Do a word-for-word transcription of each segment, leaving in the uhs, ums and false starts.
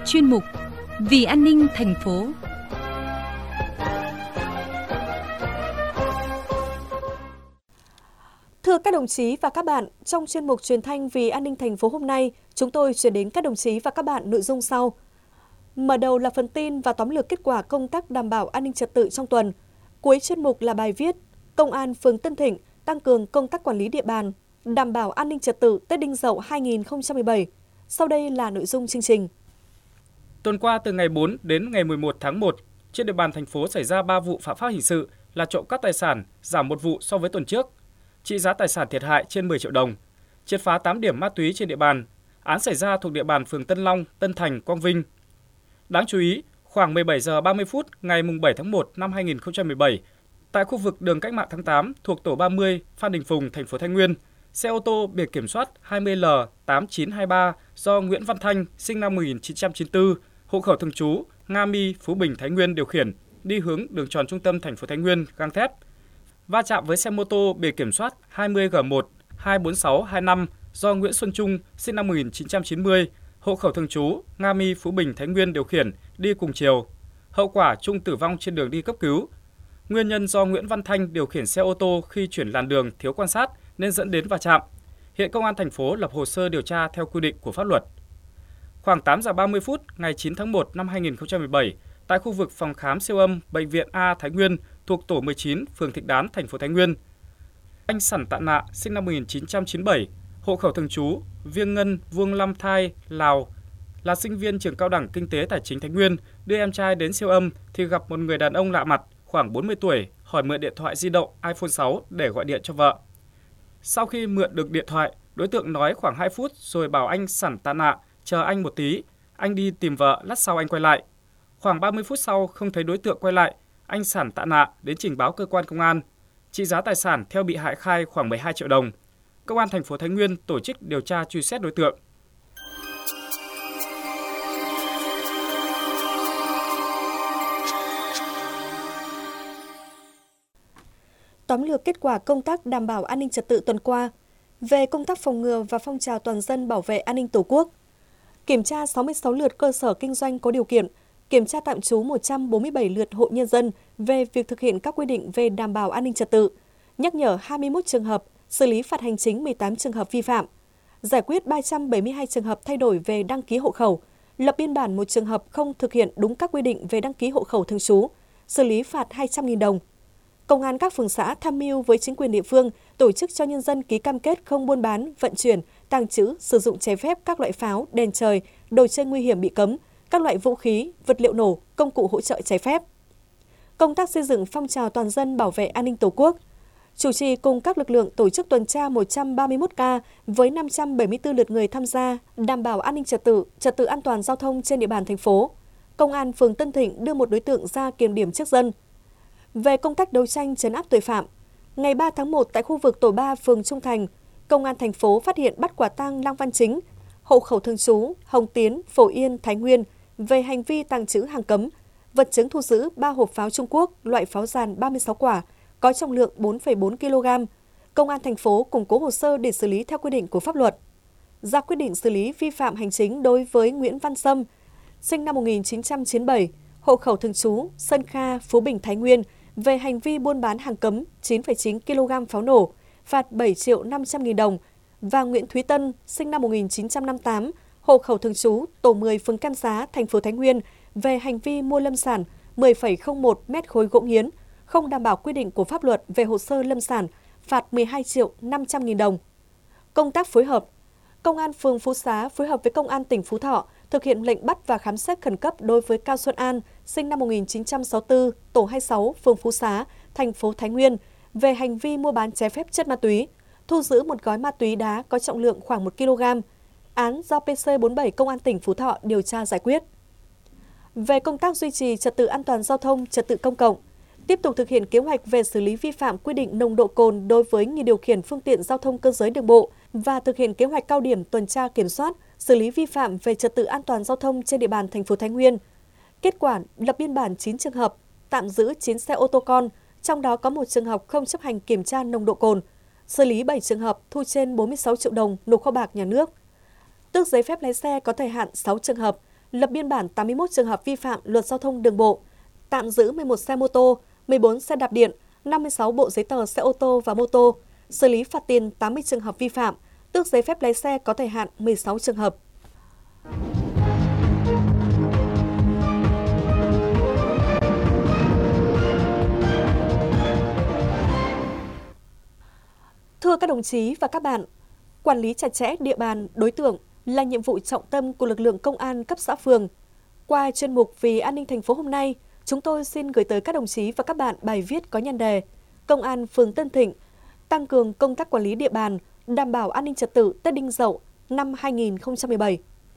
chuyên mục Vì an ninh thành phố. Thưa các đồng chí và các bạn, trong chuyên mục truyền thanh Vì an ninh thành phố hôm nay, chúng tôi chuyển đến các đồng chí và các bạn nội dung sau. Mở đầu là phần tin và tóm lược kết quả công tác đảm bảo an ninh trật tự trong tuần. Cuối chuyên mục là bài viết Công an phường Tân Thịnh tăng cường công tác quản lý địa bàn, đảm bảo an ninh trật tự Tết Đinh Dậu hai nghìn không trăm mười bảy. Sau đây là nội dung chương trình. Tuần qua từ ngày bốn đến ngày mười một tháng một, trên địa bàn thành phố xảy ra ba vụ phạm pháp hình sự là trộm cắp tài sản, giảm một vụ so với tuần trước. Trị giá tài sản thiệt hại trên mười triệu đồng. Triệt phá tám điểm ma túy trên địa bàn. Án xảy ra thuộc địa bàn phường Tân Long, Tân Thành, Quang Vinh. Đáng chú ý, khoảng mười bảy giờ ba mươi phút ngày bảy tháng một năm hai nghìn không trăm mười bảy, tại khu vực đường Cách mạng tháng tám thuộc tổ ba mươi, Phan Đình Phùng, thành phố Thái Nguyên, xe ô tô biển kiểm soát hai mươi L tám chín hai ba do Nguyễn Văn Thanh, sinh năm một nghìn chín trăm chín mươi tư, hộ khẩu thường trú Nga My, Phú Bình, Thái Nguyên điều khiển, đi hướng đường tròn trung tâm thành phố Thái Nguyên, gang thép, va chạm với xe mô tô biển kiểm soát hai mươi G một hai bốn sáu hai năm do Nguyễn Xuân Trung, sinh năm một nghìn chín trăm chín mươi, hộ khẩu thường trú Nga My, Phú Bình, Thái Nguyên điều khiển, đi cùng chiều. Hậu quả Trung tử vong trên đường đi cấp cứu. Nguyên nhân do Nguyễn Văn Thanh điều khiển xe ô tô khi chuyển làn đường thiếu quan sát nên dẫn đến va chạm. Hiện Công an thành phố lập hồ sơ điều tra theo quy định của pháp luật. Khoảng tám giờ ba mươi phút ngày chín tháng một năm hai nghìn không trăm mười bảy, tại khu vực phòng khám siêu âm Bệnh viện A Thái Nguyên thuộc tổ mười chín, phường Thịnh Đán, thành phố Thái Nguyên, anh Sẵn Tạ Nạ, sinh năm một nghìn chín trăm chín mươi bảy, hộ khẩu thường trú Viêng Ngân, Vuông Lam Thai, Lào, là sinh viên trường cao đẳng kinh tế tài chính Thái Nguyên, đưa em trai đến siêu âm thì gặp một người đàn ông lạ mặt khoảng bốn mươi tuổi hỏi mượn điện thoại di động iPhone sáu để gọi điện cho vợ. Sau khi mượn được điện thoại, đối tượng nói khoảng hai phút rồi bảo anh Sẵn Tạ Nạ chờ anh một tí, anh đi tìm vợ, lát sau anh quay lại. Khoảng ba mươi phút sau không thấy đối tượng quay lại, anh Sẵn Tạ Nạ đến trình báo cơ quan công an. Trị giá tài sản theo bị hại khai khoảng mười hai triệu đồng. Công an thành phố Thái Nguyên tổ chức điều tra truy xét đối tượng. Tóm lược kết quả công tác đảm bảo an ninh trật tự tuần qua. Về công tác phòng ngừa và phong trào toàn dân bảo vệ an ninh Tổ quốc. Kiểm tra sáu mươi sáu lượt cơ sở kinh doanh có điều kiện, kiểm tra tạm trú một trăm bốn mươi bảy lượt hộ nhân dân về việc thực hiện các quy định về đảm bảo an ninh trật tự, nhắc nhở hai mươi mốt trường hợp, xử lý phạt hành chính mười tám trường hợp vi phạm, giải quyết ba trăm bảy mươi hai trường hợp thay đổi về đăng ký hộ khẩu, lập biên bản một trường hợp không thực hiện đúng các quy định về đăng ký hộ khẩu thường trú, xử lý phạt hai trăm nghìn đồng. Công an các phường xã tham mưu với chính quyền địa phương tổ chức cho nhân dân ký cam kết không buôn bán, vận chuyển, tàng trữ, sử dụng trái phép các loại pháo, đèn trời, đồ chơi nguy hiểm bị cấm, các loại vũ khí, vật liệu nổ, công cụ hỗ trợ trái phép. Công tác xây dựng phong trào toàn dân bảo vệ an ninh Tổ quốc. Chủ trì cùng các lực lượng tổ chức tuần tra một trăm ba mươi mốt ca với năm trăm bảy mươi tư lượt người tham gia, đảm bảo an ninh trật tự, trật tự an toàn giao thông trên địa bàn thành phố. Công an phường Tân Thịnh đưa một đối tượng ra kiểm điểm trước dân. Về công tác đấu tranh trấn áp tội phạm, ngày ba tháng một tại khu vực tổ ba phường Trung Thành, Công an thành phố phát hiện bắt quả tang Lăng Văn Chính, hộ khẩu thường trú Hồng Tiến, Phổ Yên, Thái Nguyên về hành vi tàng trữ hàng cấm. Vật chứng thu giữ ba hộp pháo Trung Quốc loại pháo giàn ba mươi sáu quả, có trọng lượng bốn phẩy bốn ki lô gam. Công an thành phố củng cố hồ sơ để xử lý theo quy định của pháp luật. Ra quyết định xử lý vi phạm hành chính đối với Nguyễn Văn Sâm, sinh năm một nghìn chín trăm chín mươi bảy, hộ khẩu thường trú Sơn Kha, Phú Bình, Thái Nguyên về hành vi buôn bán hàng cấm chín phẩy chín ki lô gam pháo nổ, phạt bảy triệu năm trăm nghìn đồng, và Nguyễn Thúy Tân, sinh năm một nghìn chín trăm năm mươi tám, hộ khẩu thường trú tổ mười, phường Cam Giá, thành phố Thái Nguyên về hành vi mua lâm sản mười phẩy không một mét khối gỗ nghiến, không đảm bảo quy định của pháp luật về hồ sơ lâm sản, phạt mười hai triệu năm trăm nghìn đồng. Công tác phối hợp. Công an phường Phú Xá phối hợp với Công an tỉnh Phú Thọ thực hiện lệnh bắt và khám xét khẩn cấp đối với Cao Xuân An, sinh năm một nghìn chín trăm sáu mươi tư, tổ hai mươi sáu, phường Phú Xá, thành phố Thái Nguyên, về hành vi mua bán trái phép chất ma túy, thu giữ một gói ma túy đá có trọng lượng khoảng một ki lô gam. Án do pê xê bốn mươi bảy Công an tỉnh Phú Thọ điều tra giải quyết. Về công tác duy trì trật tự an toàn giao thông, trật tự công cộng, tiếp tục thực hiện kế hoạch về xử lý vi phạm quy định nồng độ cồn đối với người điều khiển phương tiện giao thông cơ giới đường bộ và thực hiện kế hoạch cao điểm tuần tra kiểm soát, xử lý vi phạm về trật tự an toàn giao thông trên địa bàn thành phố Thái Nguyên. Kết quả lập biên bản chín trường hợp, tạm giữ chín xe ô tô con, trong đó có một trường hợp không chấp hành kiểm tra nồng độ cồn, xử lý bảy trường hợp thu trên bốn mươi sáu triệu đồng nộp kho bạc nhà nước. Tước giấy phép lái xe có thời hạn sáu trường hợp, lập biên bản tám mươi mốt trường hợp vi phạm luật giao thông đường bộ, tạm giữ mười một xe mô tô, mười bốn xe đạp điện, năm mươi sáu bộ giấy tờ xe ô tô và mô tô, xử lý phạt tiền tám mươi trường hợp vi phạm, tước giấy phép lái xe có thời hạn mười sáu trường hợp. Thưa các đồng chí và các bạn, quản lý chặt chẽ địa bàn, đối tượng là nhiệm vụ trọng tâm của lực lượng công an cấp xã phường. Qua chuyên mục Vì an ninh thành phố hôm nay, chúng tôi xin gửi tới các đồng chí và các bạn bài viết có nhan đề Công an phường Tân Thịnh tăng cường công tác quản lý địa bàn, đảm bảo an ninh trật tự Tết Đinh Dậu năm hai nghìn không trăm mười bảy.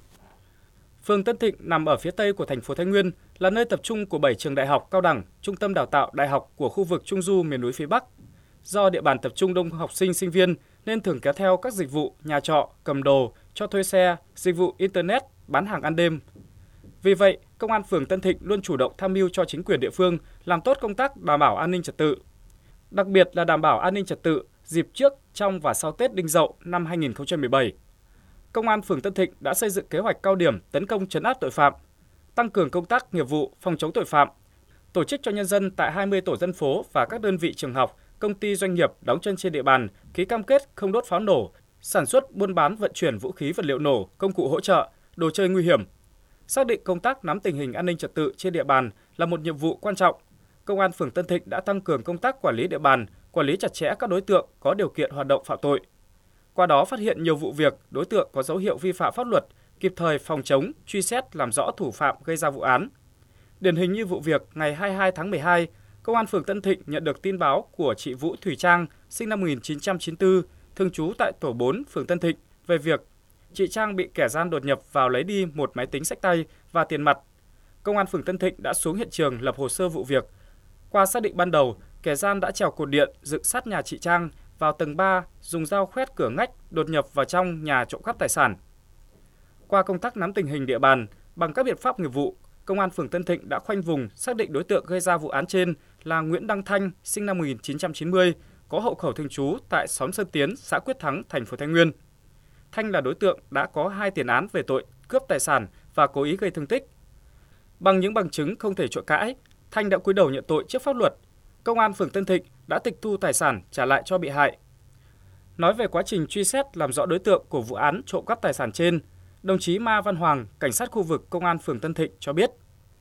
Phường Tân Thịnh nằm ở phía tây của thành phố Thái Nguyên, là nơi tập trung của bảy trường đại học, cao đẳng, trung tâm đào tạo đại học của khu vực Trung du miền núi phía Bắc. Do địa bàn tập trung đông học sinh, sinh viên nên thường kéo theo các dịch vụ nhà trọ, cầm đồ, cho thuê xe, dịch vụ Internet, bán hàng ăn đêm. Vì vậy, Công an phường Tân Thịnh luôn chủ động tham mưu cho chính quyền địa phương làm tốt công tác đảm bảo an ninh trật tự. Đặc biệt là đảm bảo an ninh trật tự dịp trước, trong và sau Tết Đinh Dậu năm hai nghìn không trăm mười bảy. Công an phường Tân Thịnh đã xây dựng kế hoạch cao điểm tấn công trấn áp tội phạm, tăng cường công tác nghiệp vụ phòng chống tội phạm, tổ chức cho nhân dân tại hai mươi tổ dân phố và các đơn vị trường học, công ty doanh nghiệp đóng chân trên địa bàn ký cam kết không đốt pháo nổ, sản xuất, buôn bán, vận chuyển vũ khí vật liệu nổ, công cụ hỗ trợ, đồ chơi nguy hiểm. Xác định công tác nắm tình hình an ninh trật tự trên địa bàn là một nhiệm vụ quan trọng. Công an phường Tân Thịnh đã tăng cường công tác quản lý địa bàn, quản lý chặt chẽ các đối tượng có điều kiện hoạt động phạm tội. Qua đó phát hiện nhiều vụ việc, đối tượng có dấu hiệu vi phạm pháp luật, kịp thời phòng chống, truy xét làm rõ thủ phạm gây ra vụ án. Điển hình như vụ việc ngày hai mươi hai tháng mười hai, Công an phường Tân Thịnh nhận được tin báo của chị Vũ Thủy Trang, sinh năm một nghìn chín trăm chín mươi tư, thường trú tại tổ bốn phường Tân Thịnh về việc chị Trang bị kẻ gian đột nhập vào lấy đi một máy tính xách tay và tiền mặt. Công an phường Tân Thịnh đã xuống hiện trường lập hồ sơ vụ việc. Qua xác định ban đầu, kẻ gian đã trèo cột điện dựng sát nhà chị Trang vào tầng ba, dùng dao khoét cửa ngách đột nhập vào trong nhà trộm cắp tài sản. Qua công tác nắm tình hình địa bàn, bằng các biện pháp nghiệp vụ, Công an phường Tân Thịnh đã khoanh vùng xác định đối tượng gây ra vụ án trên là Nguyễn Đăng Thanh, sinh năm một nghìn chín trăm chín mươi, có hộ khẩu thường trú tại xóm Sơn Tiến, xã Quyết Thắng, thành phố Thái Nguyên. Thanh là đối tượng đã có hai tiền án về tội cướp tài sản và cố ý gây thương tích. Bằng những bằng chứng không thể chối cãi, Thanh đã cúi đầu nhận tội trước pháp luật. Công an phường Tân Thịnh đã tịch thu tài sản trả lại cho bị hại. Nói về quá trình truy xét làm rõ đối tượng của vụ án trộm cắp tài sản trên, đồng chí Ma Văn Hoàng, cảnh sát khu vực Công an phường Tân Thịnh cho biết.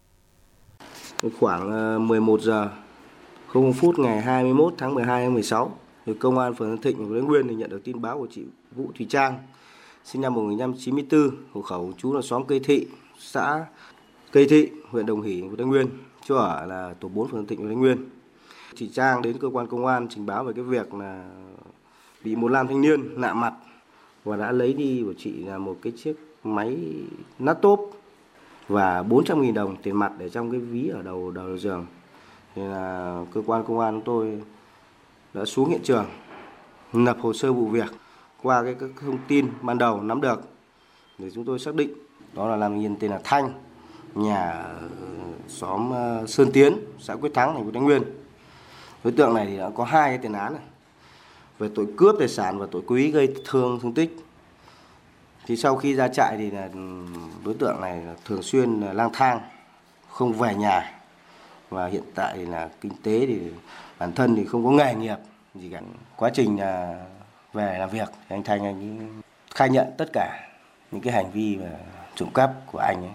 Khoảng mười một giờ không phút ngày hai mươi mốt tháng mười hai năm mười sáu, Công an phường Tân Thịnh, thành phố Thái Nguyên nhận được tin báo của chị Vũ Thủy Trang, sinh năm một nghìn chín trăm chín mươi tư, hộ khẩu trú là xóm Cây Thị, xã Cây Thị, huyện Đồng Hỷ, thành phố Thái Nguyên, chỗ ở là tổ bốn phường Tân Thịnh, Thái Nguyên. Chị Trang đến cơ quan công an trình báo về cái việc là bị một nam thanh niên lạ mặt và đã lấy đi của chị là một cái chiếc máy laptop và bốn trăm nghìn đồng tiền mặt để trong cái ví ở đầu đầu giường. Thì là cơ quan công an của tôi đã xuống hiện trường lập hồ sơ vụ việc. Qua cái các thông tin ban đầu nắm được thì chúng tôi xác định đó là nam nhân tên là Thanh, nhà ở xóm Sơn Tiến, xã Quyết Thắng, thành phố Thái Nguyên. Đối tượng này thì đã có hai cái tiền án này, về tội cướp tài sản và tội cố ý gây thương thương tích. Thì sau khi ra trại thì là đối tượng này thường xuyên lang thang, không về nhà, và hiện tại thì là kinh tế thì bản thân thì không có nghề nghiệp gì cả. Quá trình là về làm việc thì anh Thanh anh khai nhận tất cả những cái hành vi và trộm cắp của anh ấy.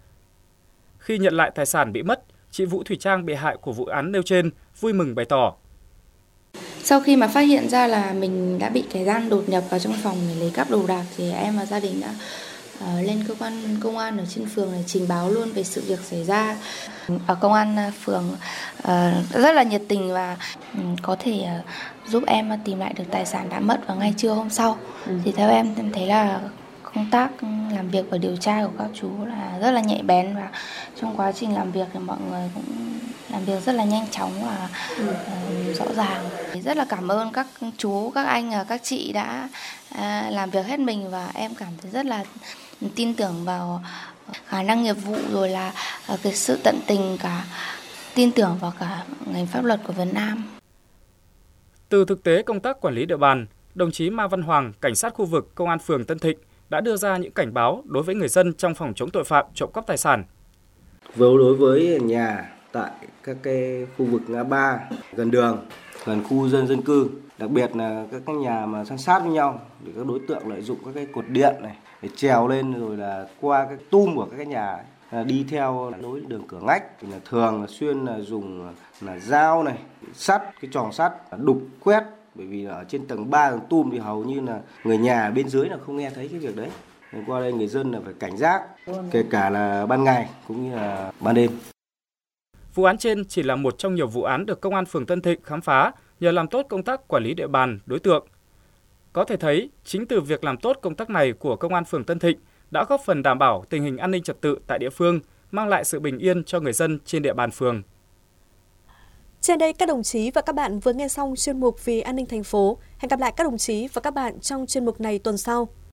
Khi nhận lại tài sản bị mất, chị Vũ Thủy Trang bị hại của vụ án nêu trên vui mừng bày tỏ. Sau khi mà phát hiện ra là mình đã bị kẻ gian đột nhập vào trong phòng để lấy cắp đồ đạc thì em và gia đình đã uh, lên cơ quan công an ở trên phường để trình báo luôn về sự việc xảy ra. Ở công an phường uh, rất là nhiệt tình và um, có thể uh, giúp em tìm lại được tài sản đã mất vào ngay trưa hôm sau. Ừ. Thì theo em em thấy là công tác làm việc và điều tra của các chú là rất là nhạy bén, và trong quá trình làm việc thì mọi người cũng làm việc rất là nhanh chóng và ừ. uh, rõ ràng. Rất là cảm ơn các chú, các anh và các chị đã uh, làm việc hết mình, và em cảm thấy rất là tin tưởng vào khả năng nghiệp vụ, rồi là uh, cái sự tận tình, cả tin tưởng vào cả ngành pháp luật của Việt Nam. Từ thực tế công tác quản lý địa bàn, đồng chí Ma Văn Hoàng, cảnh sát khu vực Công an phường Tân Thịnh đã đưa ra những cảnh báo đối với người dân trong phòng chống tội phạm trộm cắp tài sản. Đối với nhà tại các cái khu vực ngã ba, gần đường, gần khu dân dân cư, đặc biệt là các cái nhà mà san sát với nhau, để các đối tượng lợi dụng các cái cột điện này để trèo lên rồi là qua cái tum của các cái nhà ấy, đi theo lối đường cửa ngách, thì là thường là xuyên là dùng là dao này, sắt, cái tròng sắt đục quét, bởi vì ở trên tầng ba tầng tum thì hầu như là người nhà bên dưới là không nghe thấy cái việc đấy. Nên qua đây người dân là phải cảnh giác, kể cả là ban ngày cũng như là ban đêm. Vụ án trên chỉ là một trong nhiều vụ án được Công an phường Tân Thịnh khám phá nhờ làm tốt công tác quản lý địa bàn, đối tượng. Có thể thấy, chính từ việc làm tốt công tác này của Công an phường Tân Thịnh đã góp phần đảm bảo tình hình an ninh trật tự tại địa phương, mang lại sự bình yên cho người dân trên địa bàn phường. Trên đây, các đồng chí và các bạn vừa nghe xong chuyên mục Vì an ninh thành phố. Hẹn gặp lại các đồng chí và các bạn trong chuyên mục này tuần sau.